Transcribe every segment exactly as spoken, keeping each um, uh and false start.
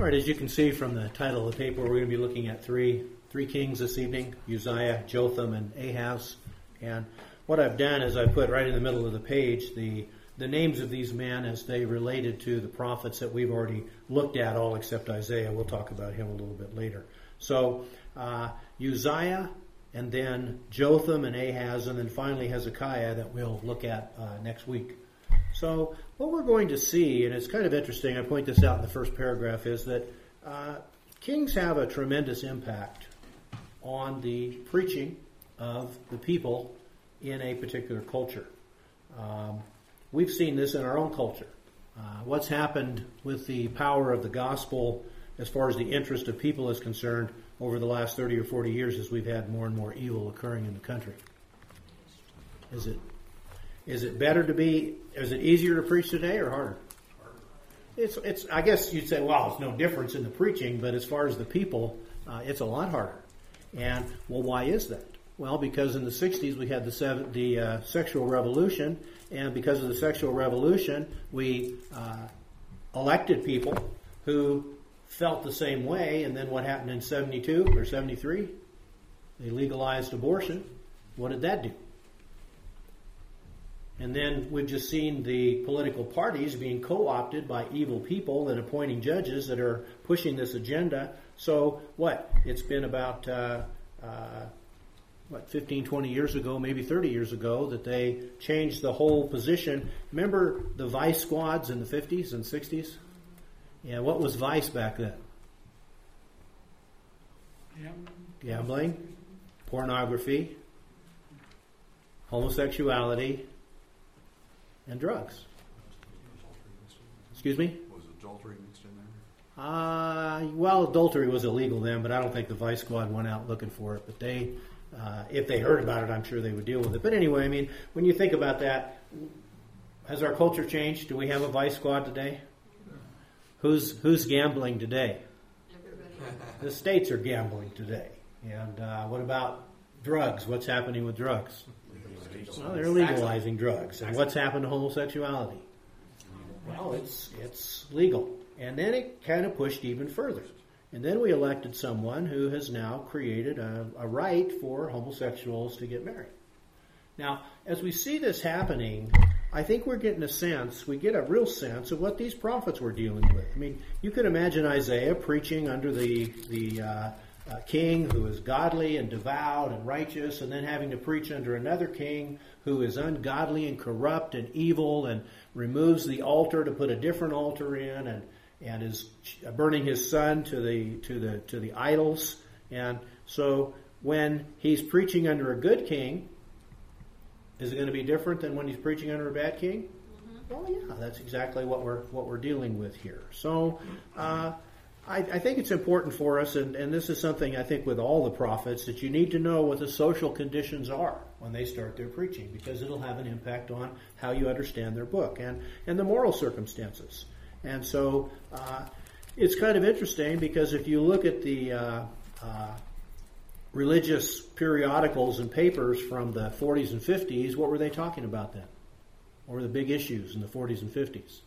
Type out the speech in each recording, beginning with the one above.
All right, as you can see from the title of the paper, we're going to be looking at three three kings this evening, Uzziah, Jotham, and Ahaz. And what I've done is I put right in the middle of the page the, the names of these men as they related to the prophets that we've already looked at, all except Isaiah. We'll talk about him a little bit later. So uh, Uzziah, and then Jotham and Ahaz, and then finally Hezekiah that we'll look at uh, next week. So what we're going to see, and it's kind of interesting, I point this out in the first paragraph, is that uh, kings have a tremendous impact on the preaching of the people in a particular culture. Um, we've seen this in our own culture. Uh, what's happened with the power of the gospel as far as the interest of people is concerned over the last thirty or forty years as we've had more and more evil occurring in the country? Is it Is it better to be, is it easier to preach today or harder? Harder. It's, it's, I guess you'd say, well, there's no difference in the preaching, but as far as the people, uh, it's a lot harder. And, well, why is that? Well, because in the sixties we had the, seven, the uh, sexual revolution, and because of the sexual revolution, we uh, elected people who felt the same way, and then what happened in seventy-two or seventy-three? They legalized abortion. What did that do? And then we've just seen the political parties being co-opted by evil people and appointing judges that are pushing this agenda. So what? It's been about, uh, uh, what, fifteen, twenty years ago, maybe thirty years ago, that they changed the whole position. Remember the vice squads in the fifties and sixties? Yeah, what was vice back then? Gambling, pornography, homosexuality, and drugs. Excuse me? Was adultery mixed in there? Uh, well, adultery was illegal then, but I don't think the Vice Squad went out looking for it. But they, uh, if they heard about it, I'm sure they would deal with it. But anyway, I mean, when you think about that, has our culture changed? Do we have a Vice Squad today? Who's who's gambling today? Everybody. The states are gambling today. And uh, what about drugs? What's happening with drugs? Well, they're legalizing drugs. And what's happened to homosexuality? Well, it's it's legal. And then it kind of pushed even further. And then we elected someone who has now created a, a right for homosexuals to get married. Now, as we see this happening, I think we're getting a sense, we get a real sense of what these prophets were dealing with. I mean, you could imagine Isaiah preaching under the, the uh, uh, king who is godly and devout and righteous, and then having to preach under another king who is ungodly and corrupt and evil and removes the altar to put a different altar in, and and is burning his son to the to the to the idols. And so when he's preaching under a good king, is it going to be different than when he's preaching under a bad king? Mm-hmm. Well, yeah, that's exactly what we're what we're dealing with here. So uh, I, I think it's important for us, and, and this is something I think with all the prophets, that you need to know what the social conditions are when they start their preaching, because it'll have an impact on how you understand their book and, and the moral circumstances. And so uh, it's kind of interesting, because if you look at the uh, uh, religious periodicals and papers from the forties and fifties, what were they talking about then? What were the big issues in the forties and fifties?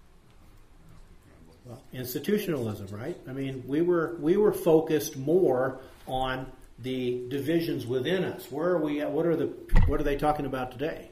Well, institutionalism, right? I mean, we were we were focused more on the divisions within us. Where are we at? What are the what are they talking about today?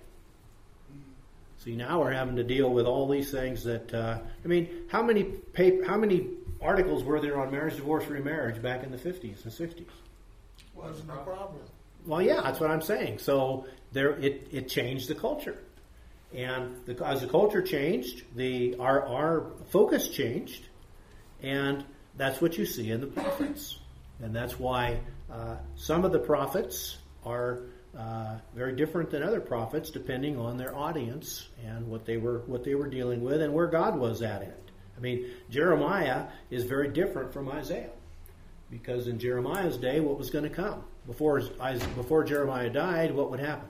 See, now we're having to deal with all these things that, uh, I mean, how many paper, how many articles were there on marriage, divorce, remarriage back in the fifties and sixties? Wasn't a problem. Well, yeah, that's what I'm saying. So there, it, it changed the culture. And the, as the culture changed, the our, our focus changed, and that's what you see in the prophets. And that's why uh, some of the prophets are Uh, very different than other prophets, depending on their audience and what they were what they were dealing with and where God was at it. I mean, Jeremiah is very different from Isaiah, because in Jeremiah's day, what was going to come before before Jeremiah died? What would happen?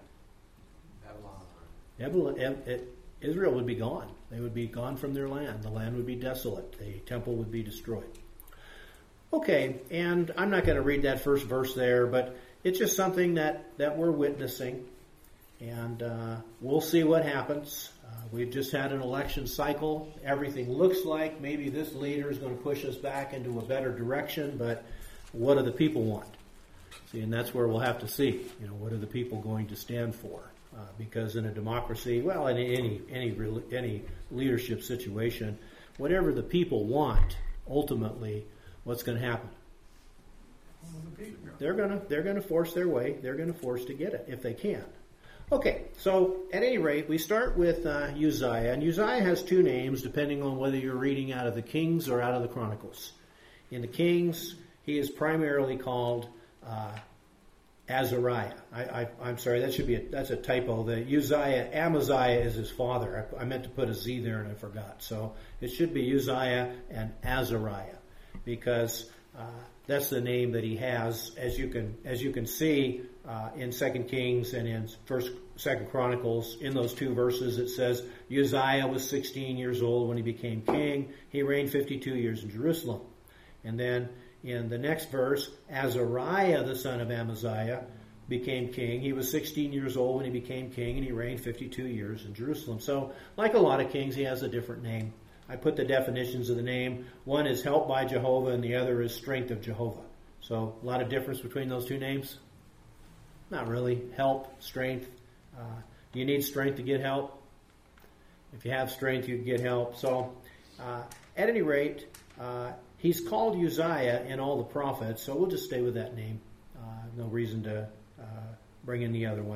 Babylon. Israel would be gone. They would be gone from their land. The land would be desolate. The temple would be destroyed. Okay, and I'm not going to read that first verse there, but it's just something that, that we're witnessing, and uh, we'll see what happens. we've just had an election cycle. Everything looks like maybe this leader is going to push us back into a better direction, but what do the people want? See, and that's where we'll have to see. You know, what are the people going to stand for? Uh, because in a democracy, well, in any any any leadership situation, whatever the people want, ultimately, what's going to happen? They're gonna they're gonna force their way. They're gonna force to get it if they can. Okay, so at any rate, we start with uh, Uzziah, and Uzziah has two names depending on whether you're reading out of the Kings or out of the Chronicles. In the Kings, he is primarily called uh, Azariah. I, I, I'm sorry, that should be a, that's a typo. The Uzziah, Amaziah is his father. I, I meant to put a Z there and I forgot. So it should be Uzziah and Azariah, because uh, that's the name that he has. As you can as you can see uh, in Second Kings and in First Second Chronicles, in those two verses, it says Uzziah was sixteen years old when he became king. He reigned fifty-two years in Jerusalem, and then in the next verse, Azariah, the son of Amaziah, became king. He was sixteen years old when he became king, and he reigned fifty-two years in Jerusalem. So, like a lot of kings, he has a different name. I put the definitions of the name. One is help by Jehovah, and the other is strength of Jehovah. So, a lot of difference between those two names? Not really. Help, strength. Uh, do you need strength to get help? If you have strength, you can get help. So, uh, at any rate, uh, he's called Uzziah in all the prophets, so we'll just stay with that name. Uh, no reason to uh, bring in the other one.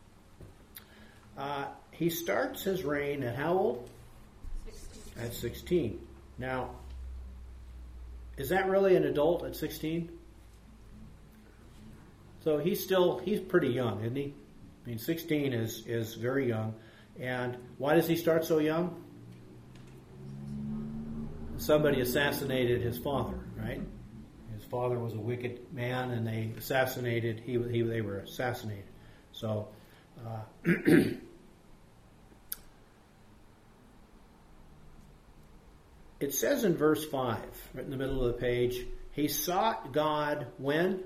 Uh, he starts his reign at how old? sixteen. At sixteen. Now, is that really an adult at sixteen? So he's still, he's pretty young, isn't he? I mean, sixteen is, is very young. And why does he start so young? Somebody assassinated his father, right? His father was a wicked man, and they assassinated. He, he they were assassinated. So, uh, it says in verse five, right in the middle of the page, he sought God when?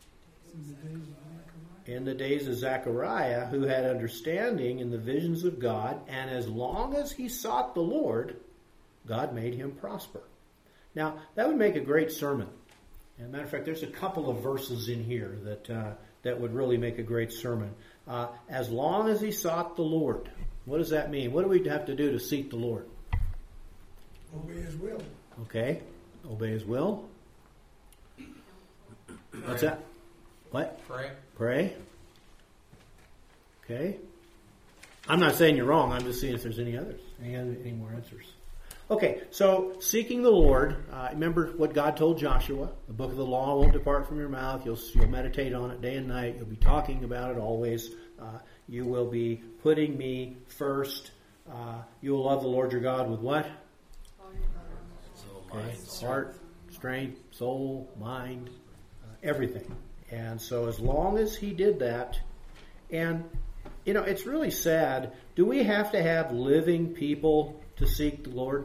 In the days of Zechariah, who had understanding in the visions of God, and as long as he sought the Lord, God made him prosper. Now, that would make a great sermon. As a matter of fact, there's a couple of verses in here that uh, that would really make a great sermon. Uh, as long as he sought the Lord. What does that mean? What do we have to do to seek the Lord? Obey his will. Okay. Obey his will. What's that? What? Pray. Pray. Okay. I'm not saying you're wrong. I'm just seeing if there's any others. Any, other, any more answers? Okay, so seeking the Lord, uh, remember what God told Joshua, the book of the law won't depart from your mouth. You'll, you'll meditate on it day and night. You'll be talking about it always. Uh, you will be putting me first. Uh, you will love the Lord your God with what? Okay. Heart, strength, soul, mind, uh, everything. And so as long as he did that, and, you know, it's really sad. Do we have to have living people to seek the Lord?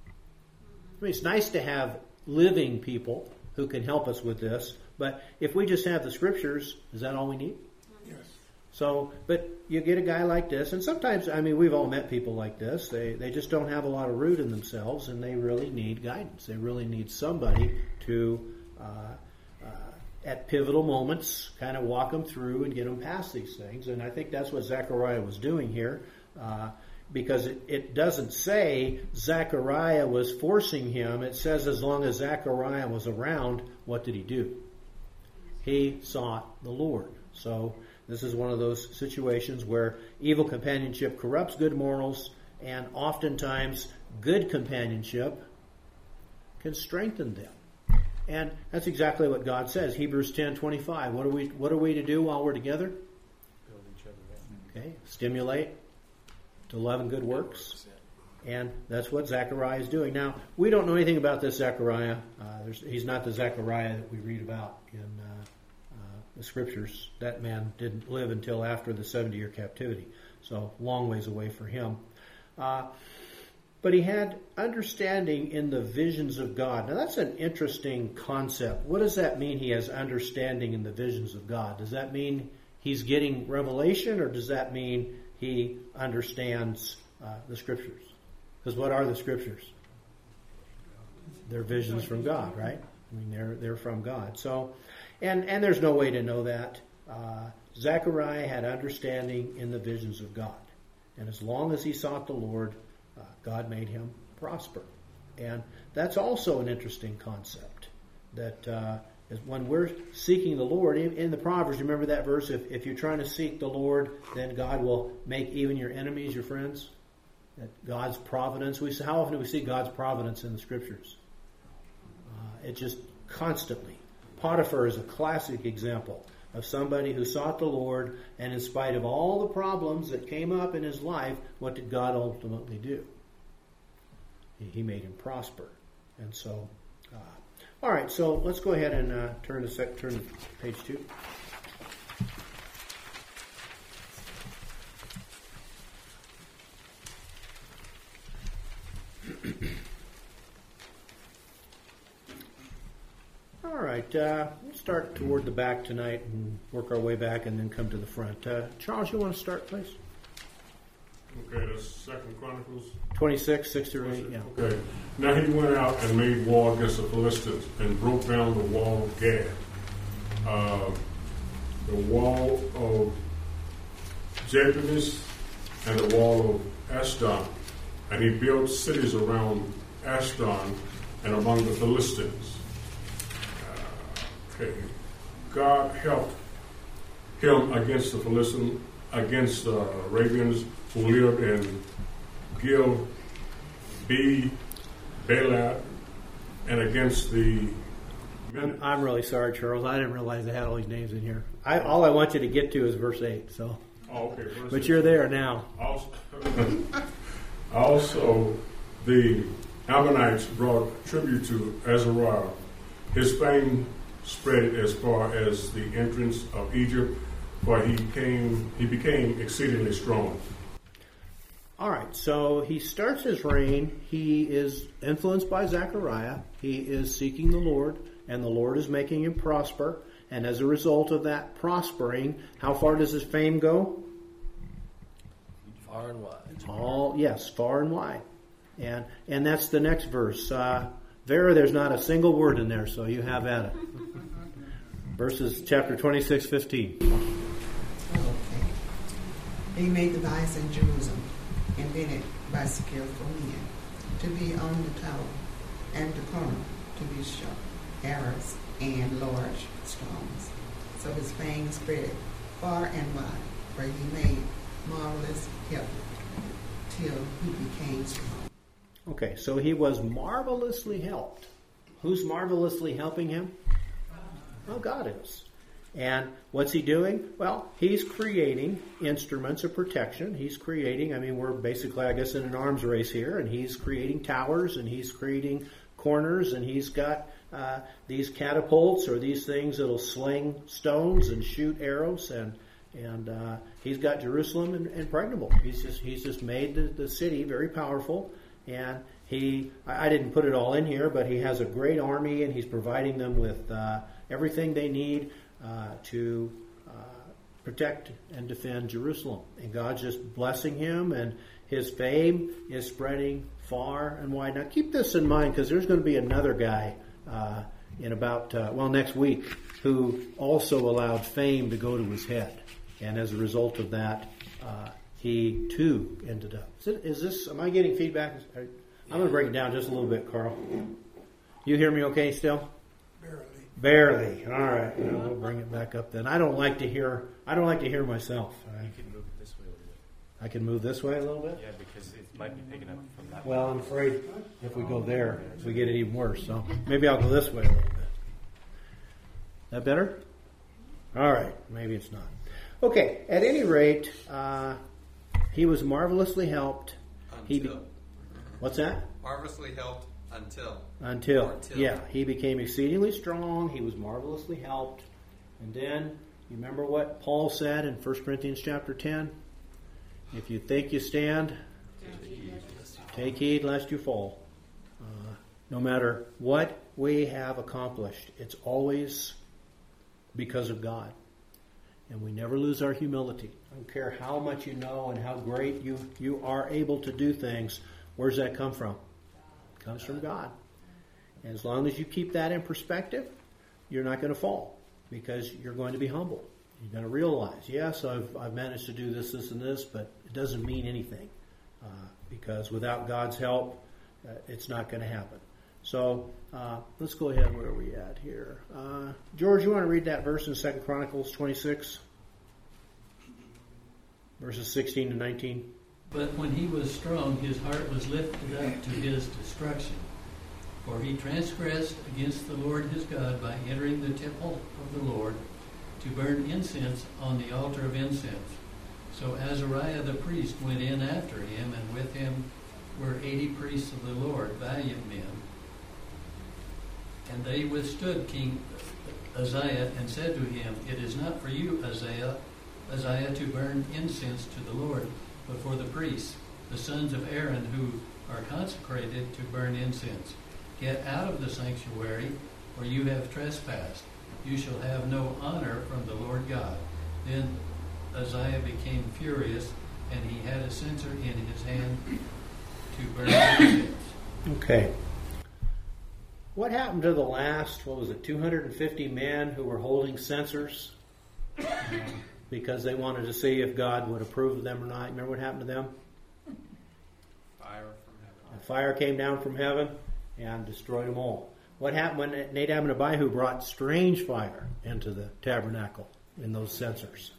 I mean, it's nice to have living people who can help us with this, but if we just have the scriptures, is that all we need? Yes. So, but you get a guy like this, and sometimes, I mean, we've all met people like this. They they just don't have a lot of root in themselves, and they really need guidance. They really need somebody to, uh, uh, at pivotal moments, kind of walk them through and get them past these things. And I think that's what Zechariah was doing here. Uh, Because it, it doesn't say Zechariah was forcing him. It says as long as Zechariah was around, what did he do? He sought the Lord. So this is one of those situations where evil companionship corrupts good morals, and oftentimes good companionship can strengthen them. And that's exactly what God says. Hebrews ten twenty-five. What are we what are we to do while we're together? Build each other up. Okay. Stimulate to love and good works. And that's what Zechariah is doing. Now, we don't know anything about this Zechariah. Uh, there's, he's not the Zechariah that we read about in uh, uh, the scriptures. That man didn't live until after the seventy-year captivity. So, long ways away for him. Uh, but he had understanding in the visions of God. Now, that's an interesting concept. What does that mean, he has understanding in the visions of God? Does that mean he's getting revelation, or does that mean he understands uh, the Scriptures. Because what are the Scriptures? They're visions from God, right? I mean, they're they're from God. So, and and there's no way to know that. Uh, Zechariah had understanding in the visions of God, and as long as he sought the Lord, uh, God made him prosper. And that's also an interesting concept. That uh, is when we're seeking the Lord in, in the Proverbs. Remember that verse: if if you're trying to seek the Lord, then God will make even your enemies your friends. That God's providence. We how often do we see God's providence in the Scriptures? Uh, it just constantly. Potiphar is a classic example of somebody who sought the Lord, and in spite of all the problems that came up in his life, what did God ultimately do? He, he made him prosper. And so, uh, all right. So let's go ahead and uh, turn to sec- turn to page two. All right, uh, we'll start toward the back tonight and work our way back and then come to the front. Uh, Charles, you want to start, please? Okay, that's Second Chronicles. twenty-six, six through eight, yeah. Okay. Now he went out and made war against the Philistines and broke down the wall of Gad, uh, the wall of Jabez, and the wall of Ashdod. And he built cities around Ashdod and among the Philistines. Okay. God helped him against the Philistines, against the uh, Arabians who lived in Gil, B, Baalat, and against the... I'm, I'm really sorry, Charles. I didn't realize I had all these names in here. I, all I want you to get to is verse eight. So, Oh, okay. Verse but eight. you're there now. Also, also, the Ammonites brought tribute to Azariah. His fame spread as far as the entrance of Egypt, for he came he became exceedingly strong. All right, so he starts his reign. He is influenced by Zechariah. He is seeking the Lord, and the Lord is making him prosper. And as a result of that prospering, how far does his fame go? Far and wide. All yes, far and wide. And and that's the next verse. Uh, Vera, there's not a single word in there, so you have at it. Verses chapter twenty-six, fifteen. Okay. They made the device in Jerusalem, invented by skill for men, to be on the tower, and the corner to be sharp arrows and large stones. So his fame spread far and wide, where he made marvelous help till he became strong. Okay, so he was marvelously helped. Who's marvelously helping him? Well, God is. And what's he doing? Well, he's creating instruments of protection. He's creating, I mean, we're basically, I guess, in an arms race here, and he's creating towers, and he's creating corners, and he's got uh, these catapults or these things that'll sling stones and shoot arrows, and and uh, he's got Jerusalem impregnable. He's just he's just made the, the city very powerful. And he, I didn't put it all in here, but he has a great army, and he's providing them with uh, everything they need uh, to uh, protect and defend Jerusalem. And God's just blessing him, and his fame is spreading far and wide. Now, keep this in mind, because there's going to be another guy uh, in about, uh, well, next week, who also allowed fame to go to his head. And as a result of that, uh, he too ended up. Is, it, is this? Am I getting feedback? I'm going to break it down just a little bit, Carl. You hear me okay still? Barely. Barely. All right. Well, we'll bring it back up then. I don't like to hear. I don't like to hear myself. I, You can move it this way a little bit. I can move this way a little bit. Yeah, because it might be picking up from that Well, way. I'm afraid if we go there, we get it even worse. So maybe I'll go this way a little bit. That better? All right. Maybe it's not. Okay. At any rate. Uh, He was marvelously helped. Until. He be- What's that? Marvelously helped until. Until. Until. Yeah, he became exceedingly strong. He was marvelously helped. And then, you remember what Paul said in First Corinthians chapter ten? If you think you stand, take heed lest you fall. Uh, no matter what we have accomplished, it's always because of God. And we never lose our humility. I don't care how much you know and how great you, you are able to do things. Where's that come from? It comes from God. And as long as you keep that in perspective, you're not going to fall because you're going to be humble. You're going to realize, yes, I've, I've managed to do this, this, and this, but it doesn't mean anything uh, because without God's help, uh, it's not going to happen. So uh, let's go ahead. Where are we at here? Uh, George, you want to read that verse in Second Chronicles twenty-six, verses sixteen to nineteen? But when he was strong, his heart was lifted up to his destruction. For he transgressed against the Lord his God by entering the temple of the Lord to burn incense on the altar of incense. So Azariah the priest went in after him, and with him were eighty priests of the Lord, valiant men. And they withstood King Uzziah and said to him, It is not for you, Uzziah, Uzziah, to burn incense to the Lord, but for the priests, the sons of Aaron, who are consecrated to burn incense. Get out of the sanctuary, for you have trespassed. You shall have no honor from the Lord God. Then Uzziah became furious, and he had a censer in his hand to burn incense. Okay. What happened to the last, what was it, two hundred fifty men who were holding censers um, because they wanted to see if God would approve of them or not? Remember what happened to them? Fire from heaven. A fire came down from heaven and destroyed them all. What happened when Nadab and Abihu brought strange fire into the tabernacle in those censers?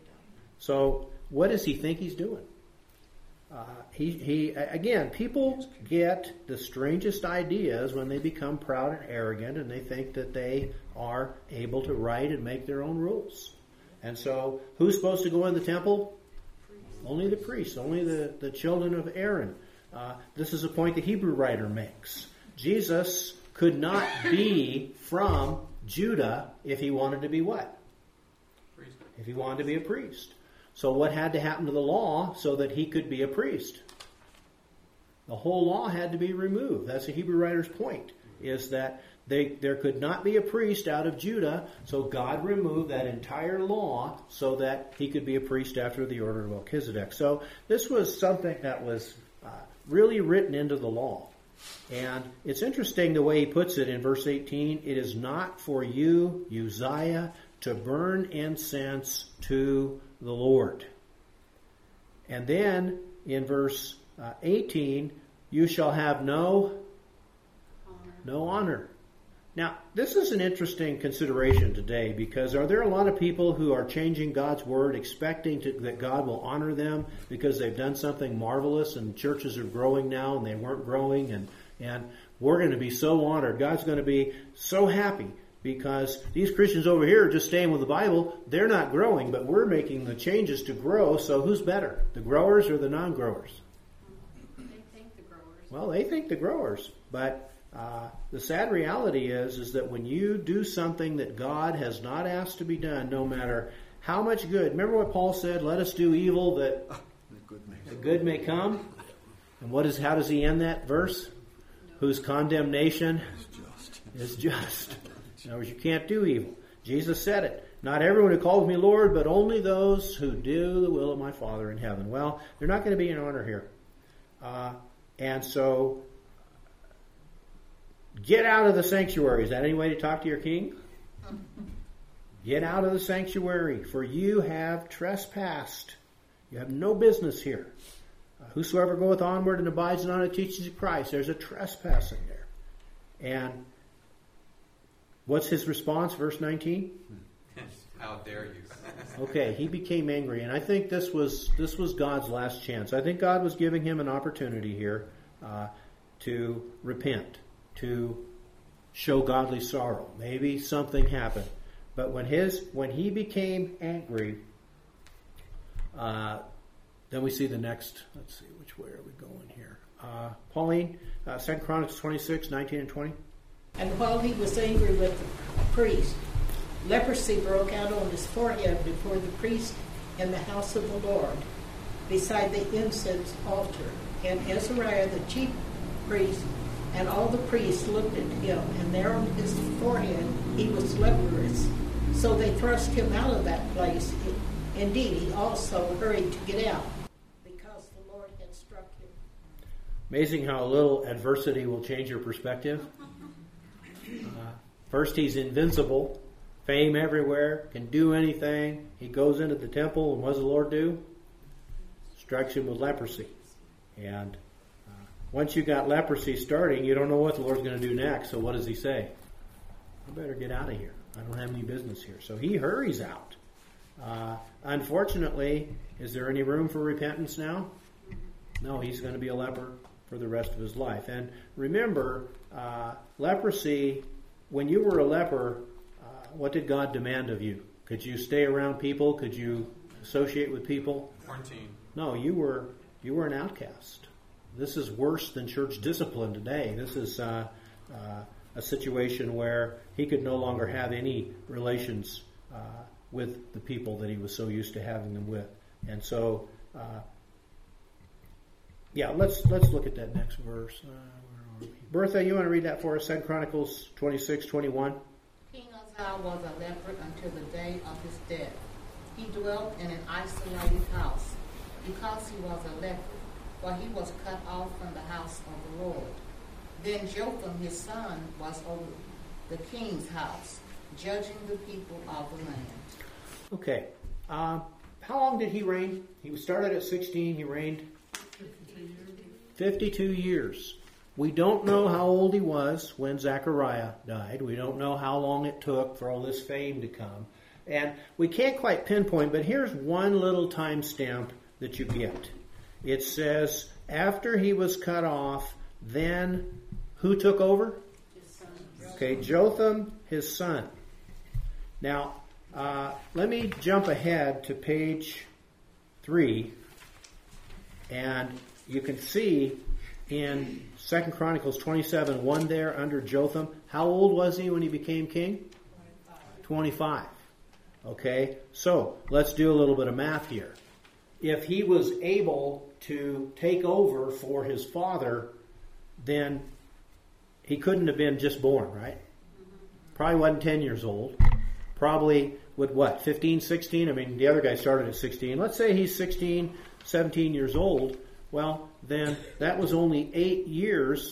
So what does he think he's doing? Uh, he, he again, people get the strangest ideas when they become proud and arrogant, and they think that they are able to write and make their own rules. And so, who's supposed to go in the temple? Only the priests, only the, the children of Aaron. Uh, this is a point the Hebrew writer makes. Jesus could not be from Judah if he wanted to be what? Priest. If he wanted to be a priest. So what had to happen to the law so that he could be a priest? The whole law had to be removed. That's the Hebrew writer's point, is that they, there could not be a priest out of Judah, so God removed that entire law so that he could be a priest after the order of Melchizedek. So this was something that was uh, really written into the law. And it's interesting the way he puts it in verse eighteen. It is not for you, Uzziah, to burn incense to the Lord. And then in verse uh, eighteen, you shall have no honor. no honor. Now, this is an interesting consideration today, because are there a lot of people who are changing God's word, expecting to, that God will honor them because they've done something marvelous, and churches are growing now and they weren't growing, and, and we're going to be so honored. God's going to be so happy because these Christians over here are just staying with the Bible. They're not growing, but we're making the changes to grow. So who's better, the growers or the non-growers? They think the growers. Well, they think the growers, but uh, the sad reality is, is that when you do something that God has not asked to be done, no matter how much good. Remember what Paul said? Let us do evil that the good may come. And what is? How does he end that verse? Whose condemnation is just. In other words, you can't do evil. Jesus said it. Not everyone who calls me Lord, but only those who do the will of my Father in heaven. Well, they're not going to be in honor here. Uh, and so, get out of the sanctuary. Is that any way to talk to your king? Get out of the sanctuary, for you have trespassed. You have no business here. Uh, whosoever goeth onward and abides not in the teachings of Christ, there's a trespassing there. And what's his response? Verse nineteen? How dare you? Okay, he became angry, and I think this was this was God's last chance. I think God was giving him an opportunity here uh, to repent, to show godly sorrow. Maybe something happened, but when his when he became angry, uh, then we see the next. Let's see, which way are we going here? Uh, Pauline, uh, Second Chronicles twenty-six, nineteen and twenty. And while he was angry with the priest, leprosy broke out on his forehead before the priest in the house of the Lord, beside the incense altar. And Azariah the chief priest and all the priests looked at him, and there on his forehead he was leprous. So they thrust him out of that place. Indeed, he also hurried to get out because the Lord had struck him. Amazing how a little adversity will change your perspective. Uh, first, he's invincible, fame everywhere, can do anything. He goes into the temple, and what does the Lord do? Strikes him with leprosy. And uh, once you got leprosy starting, you don't know what the Lord's going to do next. So what does he say? I better get out of here. I don't have any business here. So he hurries out. Uh, unfortunately, is there any room for repentance now? No, he's going to be a leper for the rest of his life. And remember, uh, leprosy, when you were a leper, uh, what did God demand of you? Could you stay around people? Could you associate with people? Quarantine. No, you were you were an outcast. This is worse than church discipline today. This is uh, uh, a situation where he could no longer have any relations uh, with the people that he was so used to having them with. And so, uh, yeah, let's let's look at that next verse. Uh, where are we? Bertha, you want to read that for us? Second Chronicles twenty-six, twenty-one. King Uzziah was a leper until the day of his death. He dwelt in an isolated house because he was a leper, for he was cut off from the house of the Lord. Then Jotham, his son, was over the king's house, judging the people of the land. Okay. Uh, how long did he reign? He started at sixteen. He reigned fifty-two years. We don't know how old he was when Zechariah died. We don't know how long it took for all this fame to come. And we can't quite pinpoint, but here's one little time stamp that you get. It says, after he was cut off, then who took over? His son. Okay, Jotham, his son. Now, uh, let me jump ahead to page three, and you can see in Second Chronicles twenty-seven, one there under Jotham. How old was he when he became king? twenty-five. Okay, so let's do a little bit of math here. If he was able to take over for his father, then he couldn't have been just born, right? Probably wasn't ten years old. Probably with what, fifteen, sixteen? I mean, the other guy started at sixteen. Let's say he's sixteen, seventeen years old. Well, then that was only eight years.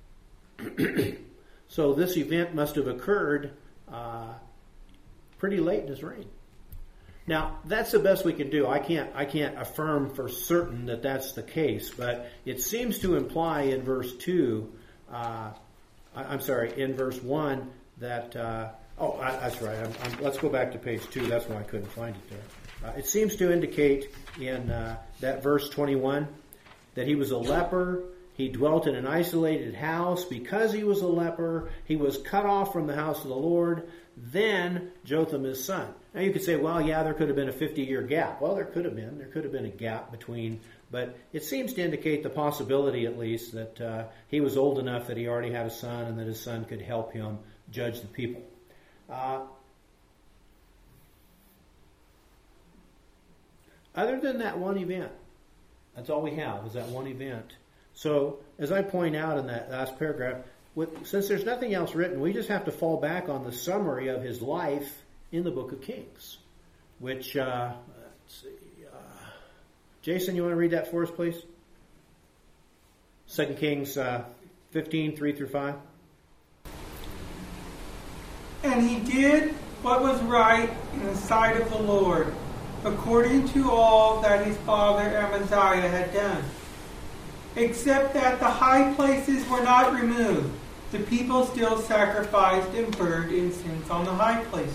So this event must have occurred uh, pretty late in his reign. Now, that's the best we can do. I can't I can't affirm for certain that that's the case, but it seems to imply in verse two, uh, I, I'm sorry, in verse one, that, uh, oh, I, that's right. I'm, I'm, let's go back to page two. That's why I couldn't find it there. Uh, it seems to indicate in uh, that verse twenty-one that he was a leper. He dwelt in an isolated house. Because he was a leper, he was cut off from the house of the Lord. Then Jotham, his son. Now you could say, well, yeah, there could have been a fifty-year gap. Well, there could have been. There could have been a gap between. But it seems to indicate the possibility, at least, that uh, he was old enough that he already had a son and that his son could help him judge the people. Uh, other than that one event, that's all we have is that one event. So, as I point out in that last paragraph, with, since there's nothing else written, we just have to fall back on the summary of his life in the Book of Kings, which, uh, let's see, uh, Jason, you want to read that for us, please? Second Kings uh, fifteen, three through five. And he did what was right in the sight of the Lord, according to all that his father Amaziah had done. Except that the high places were not removed, the people still sacrificed and burned incense on the high places.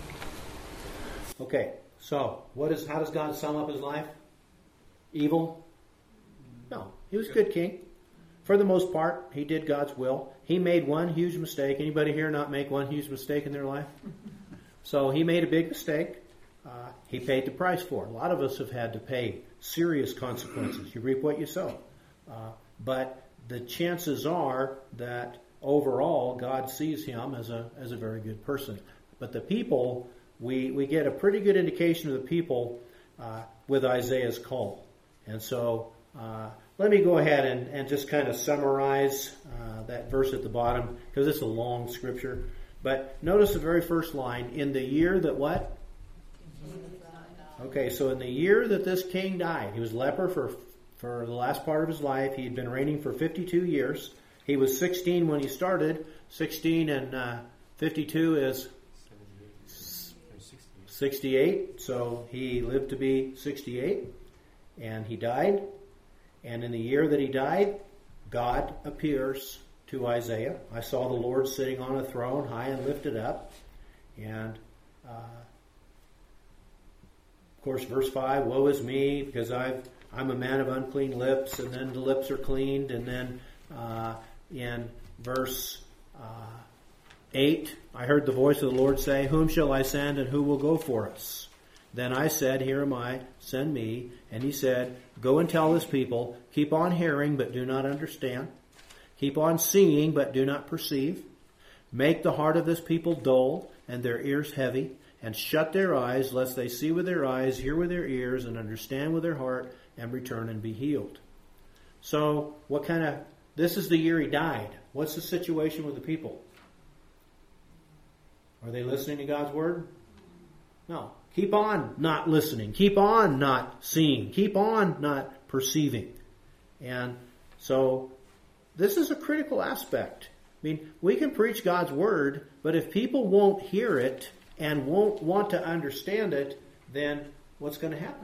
Okay, so what is? How does God sum up his life? Evil? No, he was a good king. For the most part, he did God's will. He made one huge mistake. Anybody here not make one huge mistake in their life? So he made a big mistake. Uh, he paid the price for it. A lot of us have had to pay serious consequences. You reap what you sow. Uh, but the chances are that overall God sees him as a as a very good person. But the people, we we get a pretty good indication of the people uh, with Isaiah's call. And so uh, let me go ahead and, and just kind of summarize uh, that verse at the bottom, because it's a long scripture. But notice the very first line, in the year that what? Okay, so in the year that this king died, he was leper for, for the last part of his life. He had been reigning for fifty-two years. He was sixteen when he started. sixteen and uh, fifty-two is sixty-eight. So he lived to be sixty-eight. And he died. And in the year that he died, God appears to Isaiah. I saw the Lord sitting on a throne, high and lifted up. And, uh, of course, verse five, woe is me, because I've, I'm a man of unclean lips, and then the lips are cleaned. And then uh, in verse uh, eight, I heard the voice of the Lord say, whom shall I send, and who will go for us? Then I said, here am I, send me. And he said, go and tell this people, keep on hearing, but do not understand. Keep on seeing, but do not perceive. Make the heart of this people dull, and their ears heavy, and shut their eyes, lest they see with their eyes, hear with their ears, and understand with their heart, and return and be healed. So, what kind of, this is the year he died. What's the situation with the people? Are they listening to God's word? No. Keep on not listening. Keep on not seeing. Keep on not perceiving. And so, this is a critical aspect. I mean, we can preach God's word, but if people won't hear it and won't want to understand it, then what's going to happen?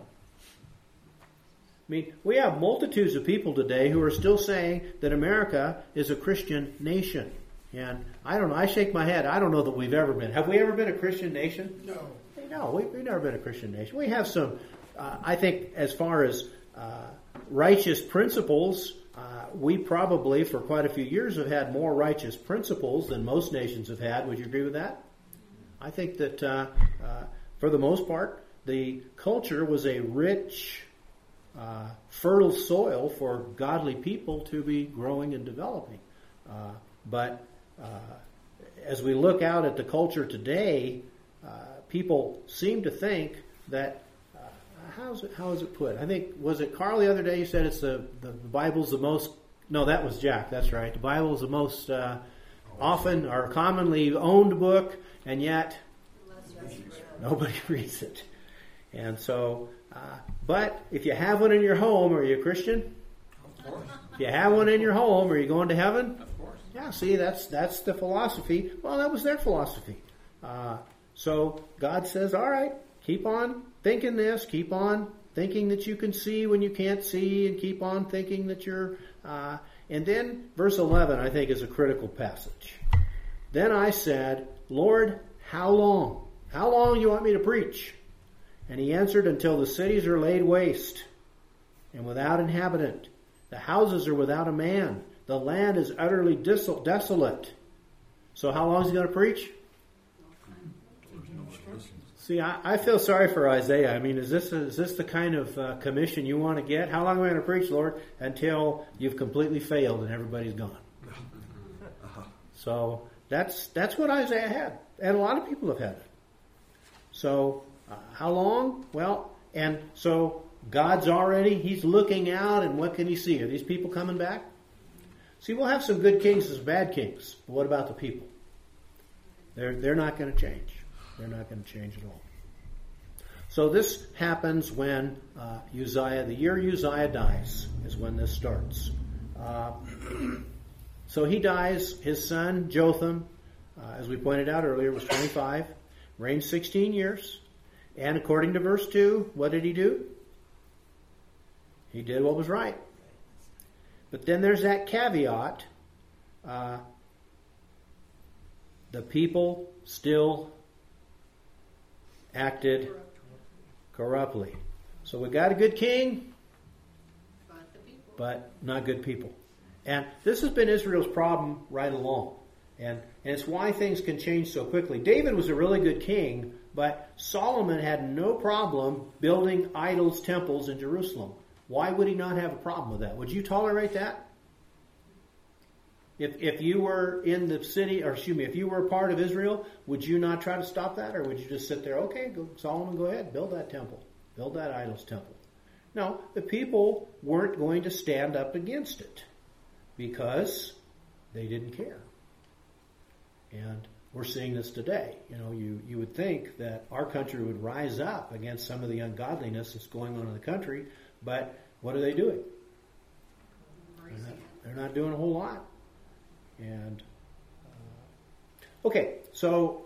I mean, we have multitudes of people today who are still saying that America is a Christian nation. And I don't know, I shake my head. I don't know that we've ever been. Have we ever been a Christian nation? No. No, we, we've never been a Christian nation. We have some, uh, I think, as far as uh, righteous principles, uh, we probably, for quite a few years, have had more righteous principles than most nations have had. Would you agree with that? I think that, uh, uh, for the most part, the culture was a rich, uh, fertile soil for godly people to be growing and developing. Uh, but uh, as we look out at the culture today, uh, people seem to think that, uh, how's it, how is it put? I think, was it Carl the other day, you said it's the, the, the Bible's the most, no, that was Jack, that's right. The Bible is the most uh, often or commonly owned book, and yet nobody reads it. And so, uh, but if you have one in your home, are you a Christian? Of course. If you have one in your home, are you going to heaven? Of course. Yeah, see, that's that's the philosophy. Well, that was their philosophy. Uh, so God says, all right, keep on thinking this, keep on thinking that you can see when you can't see, and keep on thinking that you're... Uh, and then verse eleven, I think, is a critical passage. Then I said, Lord, how long? How long do you want me to preach? And he answered, until the cities are laid waste and without inhabitant. The houses are without a man. The land is utterly desol- desolate. So how long is he going to preach? See, I, I feel sorry for Isaiah. I mean, is this is this the kind of uh, commission you want to get? How long am I going to preach, Lord? Until you've completely failed and everybody's gone. So that's that's what Isaiah had, and a lot of people have had it. So uh, how long? Well, and so God's already, he's looking out, and what can he see? Are these people coming back? See, we'll have some good kings and some bad kings, but what about the people? They're they're not going to change. They're not going to change at all. So this happens when uh, Uzziah, the year Uzziah dies, is when this starts. Uh, so he dies. His son, Jotham, uh, as we pointed out earlier, was twenty-five, reigned sixteen years. And according to verse two, what did he do? He did what was right. But then there's that caveat. Uh, the people still acted corruptly. So we got a good king, But the people. but not good people. And this has been Israel's problem right along. And, and it's why things can change so quickly. David was a really good king, but Solomon had no problem building idols, temples in Jerusalem. Why would he not have a problem with that? Would you tolerate that? If if you were in the city, or excuse me, if you were a part of Israel, would you not try to stop that? Or would you just sit there, okay, go, Solomon, go ahead, build that temple. Build that idol's temple. No, the people weren't going to stand up against it because they didn't care. And we're seeing this today. You know, you, you would think that our country would rise up against some of the ungodliness that's going on in the country, but what are they doing? They're not, they're not doing a whole lot. And uh, okay, so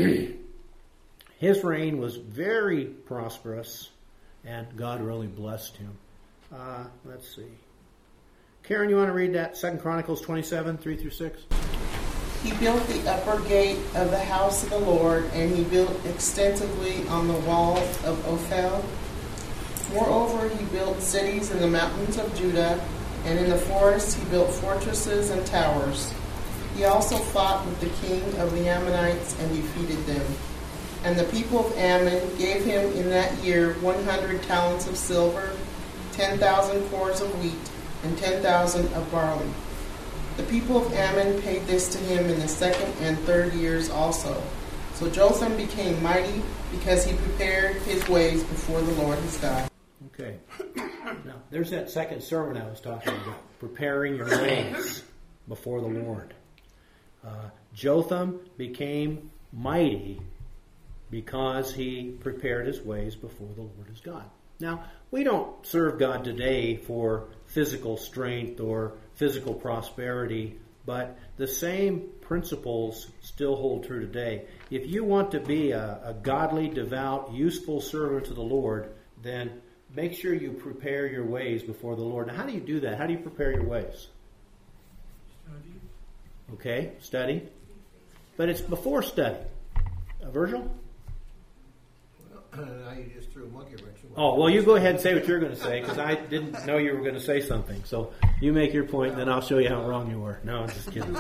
his reign was very prosperous, and God really blessed him. Uh, let's see. Karen, you want to read that? Second Chronicles twenty-seven, three through six? He built the upper gate of the house of the Lord, and he built extensively on the walls of Ophel. Moreover, he built cities in the mountains of Judah, and in the forests he built fortresses and towers. He also fought with the king of the Ammonites and defeated them. And the people of Ammon gave him in that year one hundred talents of silver, ten thousand cores of wheat, and ten thousand of barley. The people of Ammon paid this to him in the second and third years also. So Jotham became mighty because he prepared his ways before the Lord his God. Okay. Now, there's that second sermon I was talking about, preparing your ways before the Lord. Uh, Jotham became mighty because he prepared his ways before the Lord his God. Now, we don't serve God today for physical strength or physical prosperity, but the same principles still hold true today. If you want to be a, a godly, devout, useful servant to the Lord, then make sure you prepare your ways before the Lord. Now, how do you do that? How do you prepare your ways? Study. Okay, study. But it's before study. Uh, Virgil? Well, now you just threw a monkey wrench. Oh, well, you go ahead and say what you're going to say, because I didn't know you were going to say something. So you make your point, and then I'll show you how wrong you were. No, I'm just kidding.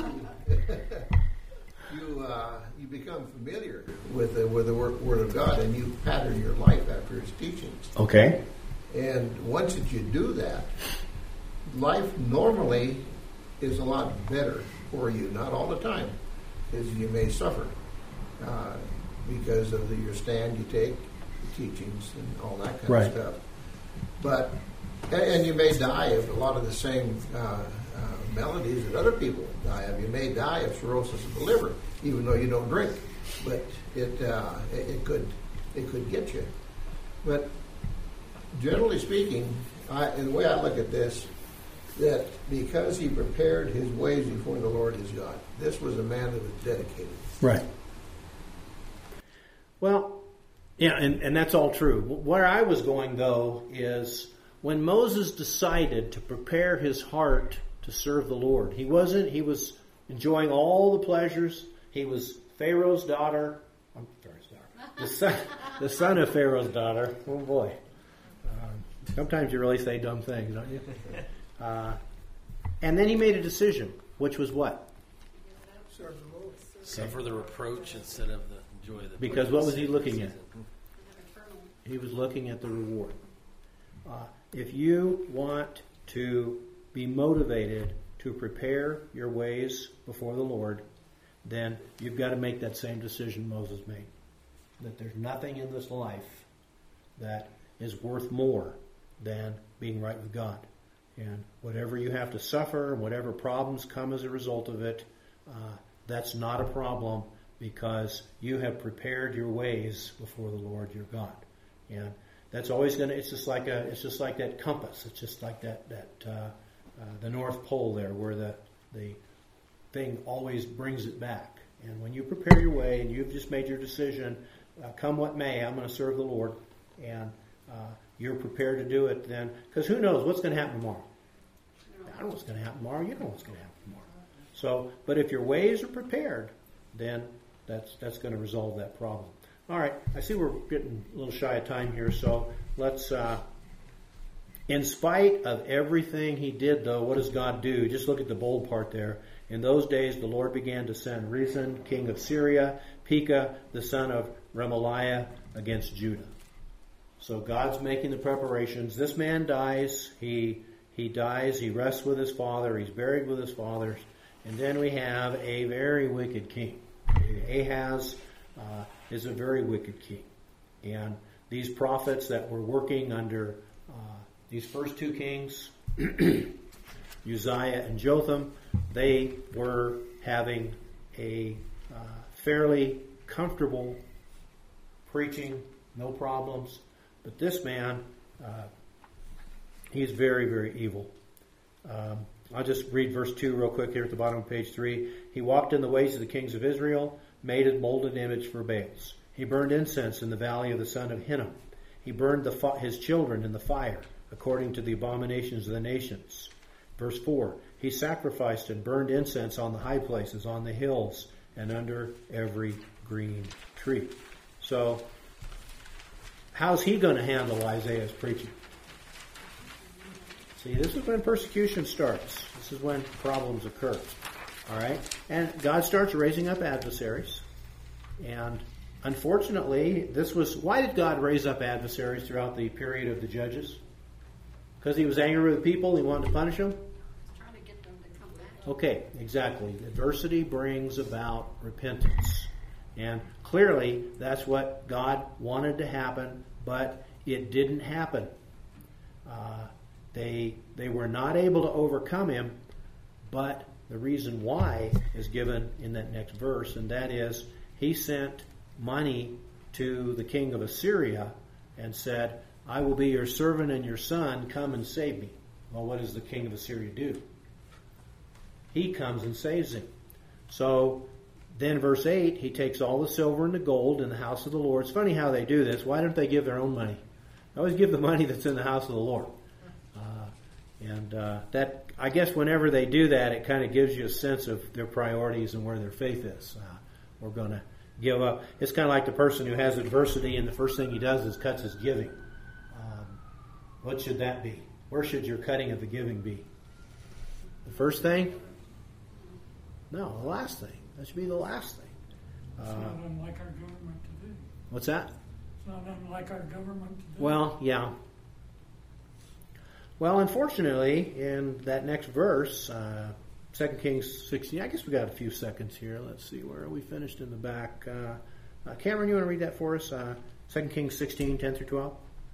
you uh, you become familiar with the, with the word, word of God, and you pattern your life after His teachings. Okay. And once that you do that, life normally is a lot better for you. Not all the time, because you may suffer uh, because of the, your stand you take, the teachings, and all that kind right. of stuff. But and, and you may die of a lot of the same uh, uh, maladies that other people die of. You may die of cirrhosis of the liver, even though you don't drink. But it uh, it, it could it could get you. But generally speaking, I, and the way I look at this, that because he prepared his ways before the Lord his God, this was a man that was dedicated. Right. Well, yeah, and, and that's all true. Where I was going, though, is when Moses decided to prepare his heart to serve the Lord, he wasn't, he was enjoying all the pleasures. He was Pharaoh's daughter. I'm Pharaoh's daughter. The son, the son of Pharaoh's daughter. Oh, boy. Um, sometimes you really say dumb things, don't you? Uh, and then he made a decision, which was what? Serve the Lord. Suffer the reproach instead of the joy. That Because what was he looking at? He was looking at the reward. Uh, if you want to be motivated to prepare your ways before the Lord, then you've got to make that same decision Moses made. That there's nothing in this life that is worth more than being right with God. And whatever you have to suffer, whatever problems come as a result of it, uh, that's not a problem because you have prepared your ways before the Lord your God. And that's always going to, it's just like a, it's just like that compass. It's just like that, that, uh, uh, the North Pole there where the, the thing always brings it back. And when you prepare your way and you've just made your decision, uh, come what may, I'm going to serve the Lord, and uh, you're prepared to do it then, because who knows what's going to happen tomorrow? I don't know what's going to happen tomorrow. You know what's going to happen tomorrow. So, but if your ways are prepared, then that's that's going to resolve that problem. All right, I see we're getting a little shy of time here, so let's, uh, in spite of everything he did, though, what does God do? Just look at the bold part there. In those days, the Lord began to send Rezin, king of Syria, Pekah, the son of Remaliah, against Judah. So God's making the preparations. This man dies. He he dies. He rests with his father. He's buried with his fathers. And then we have a very wicked king. Ahaz uh, is a very wicked king. And these prophets that were working under uh, these first two kings, Uzziah and Jotham, they were having a uh, fairly comfortable preaching, no problems. But this man, uh, he's very, very evil. Um, I'll just read verse two real quick here at the bottom of page three. He walked in the ways of the kings of Israel, made a molded image for Baals. He burned incense in the valley of the son of Hinnom. He burned the fi- his children in the fire, according to the abominations of the nations. Verse four, he sacrificed and burned incense on the high places, on the hills, and under every green tree. So, how's he going to handle Isaiah's preaching? See, this is when persecution starts. This is when problems occur. All right? And God starts raising up adversaries. And unfortunately, this was... Why did God raise up adversaries throughout the period of the judges? Because he was angry with the people? He wanted to punish them? Trying to get them to come back. Okay, exactly. Adversity brings about repentance. And clearly, that's what God wanted to happen, but it didn't happen. Uh, they they were not able to overcome him, but the reason why is given in that next verse, and that is, he sent money to the king of Assyria and said, I will be your servant and your son, come and save me. Well, what does the king of Assyria do? He comes and saves him. So then verse eight, he takes all the silver and the gold in the house of the Lord. It's funny how they do this. Why don't they give their own money? They always give the money that's in the house of the Lord. Uh, and uh, that, I guess whenever they do that, it kind of gives you a sense of their priorities and where their faith is. Uh, we're going to give up. It's kind of like the person who has adversity and the first thing he does is cuts his giving. Um, what should that be? Where should your cutting of the giving be? The first thing? No, the last thing. That should be the last thing. It's Uh, not unlike our government today. what's that? It's not unlike our government today. Well, yeah. Well, unfortunately, in that next verse, uh, Second Kings sixteen, I guess we got a few seconds here. Let's see, where are we finished in the back? Uh, uh, Cameron, you want to read that for us? Uh, Second Kings sixteen, ten through twelve?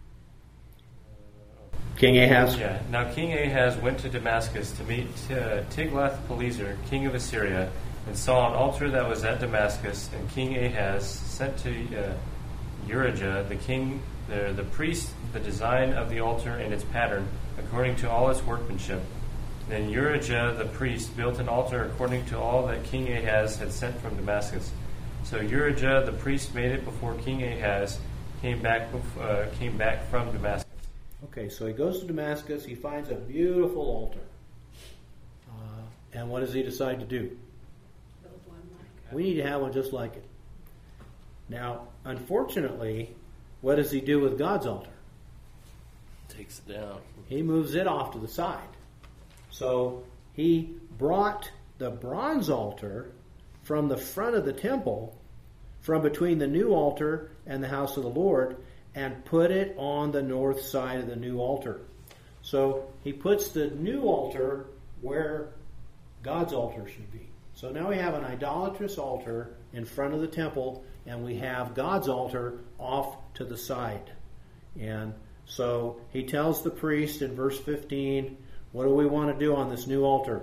King Ahaz? Yeah. Now King Ahaz went to Damascus to meet uh, Tiglath-Pileser, king of Assyria, and saw an altar that was at Damascus. And King Ahaz sent to uh, Urijah, the king, the, the priest, the design of the altar and its pattern, according to all its workmanship. Then Urijah, the priest, built an altar according to all that King Ahaz had sent from Damascus. So Urijah, the priest, made it before King Ahaz came back, uh, came back from Damascus. Okay, so he goes to Damascus. He finds a beautiful altar. Uh, and what does he decide to do? Build one like We need to have one just like it. Now, unfortunately, what does he do with God's altar? Takes it down. He moves it off to the side. So he brought the bronze altar from the front of the temple, from between the new altar and the house of the Lord, and put it on the north side of the new altar. So he puts the new altar where God's altar should be. So now we have an idolatrous altar in front of the temple, and we have God's altar off to the side. And so he tells the priest in verse fifteen, what do we want to do on this new altar?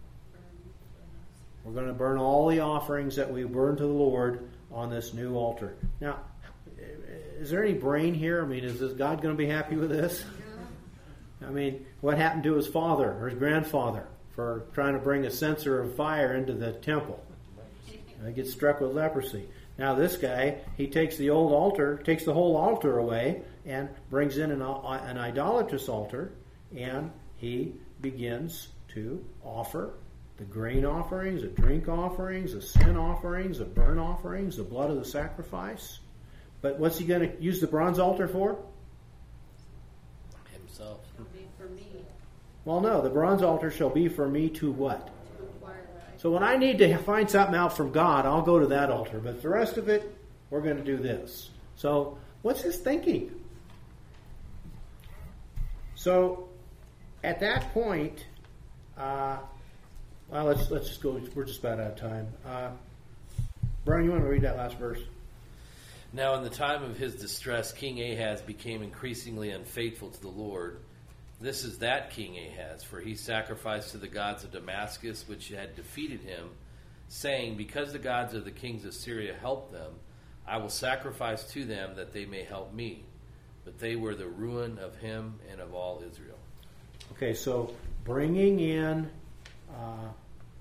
We're going to burn all the offerings that we burn to the Lord on this new altar. Now, is there any brain here? I mean, is this God going to be happy with this? I mean, what happened to his father or his grandfather for trying to bring a censer of fire into the temple? He gets struck with leprosy. Now this guy, he takes the old altar, takes the whole altar away, and brings in an, an idolatrous altar, and he begins to offer the grain offerings, the drink offerings, the sin offerings, the burnt offerings, the blood of the sacrifice. But what's he going to use the bronze altar for? Himself. It'll be for me Well, no. The bronze altar shall be for me to what? to acquire right. So when I need to find something out from God, I'll go to that altar. But the rest of it, we're going to do this. So what's his thinking? So at that point, uh, well, let's let's just go. We're just about out of time. Uh, Brian, you want to read that last verse? Now in the time of his distress, King Ahaz became increasingly unfaithful to the Lord. This is that King Ahaz, for he sacrificed to the gods of Damascus, which had defeated him, saying, because the gods of the kings of Syria helped them, I will sacrifice to them that they may help me. But they were the ruin of him and of all Israel. Okay, so bringing in uh,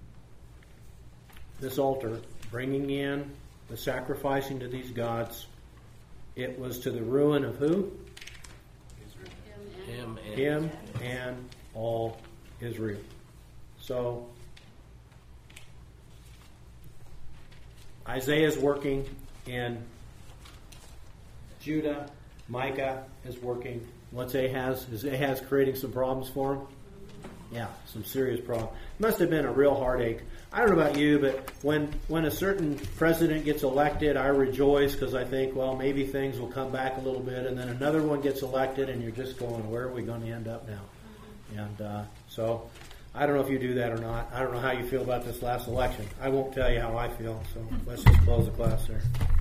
this altar, bringing in the sacrificing to these gods, it was to the ruin of who? Him and, Him and all Israel. So Isaiah's working in Judah. Micah is working. What's Ahaz? Is Ahaz creating some problems for him? Yeah, some serious problems. Must have been a real heartache. I don't know about you, but when when a certain president gets elected, I rejoice because I think, well, maybe things will come back a little bit. And then another one gets elected, and you're just going, where are we going to end up now? And uh, so I don't know if you do that or not. I don't know how you feel about this last election. I won't tell you how I feel, so let's just close the class there.